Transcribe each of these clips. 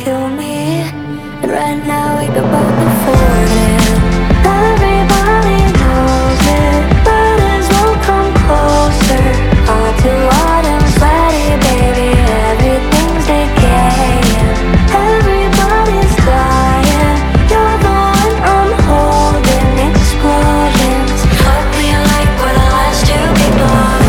kill me. And right now we could both afford it. Everybody knows it, others won't come closer. Hot to autumn, sweaty, baby, everything's decaying. Everybody's dying, you're the one I'm holding. Explosions, fuck me like we're the last two people on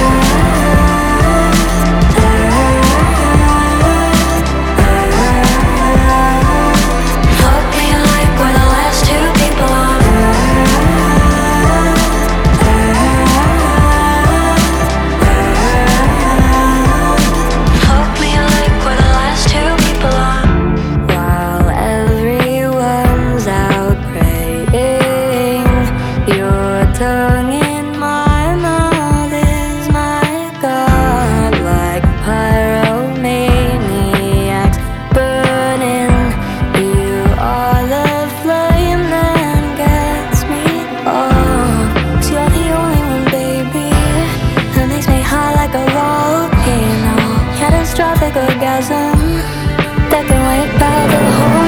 fuck me like we're the last two people on fuck me like we're the last two people on. While everyone's out praying, your tongue in my mouth is my god. Like pyromaniacs burning, you are the flame that gets me off. 'Cause you're the only one, baby, that makes me high like a volcano. Catastrophic orgasm that can wipe out the whole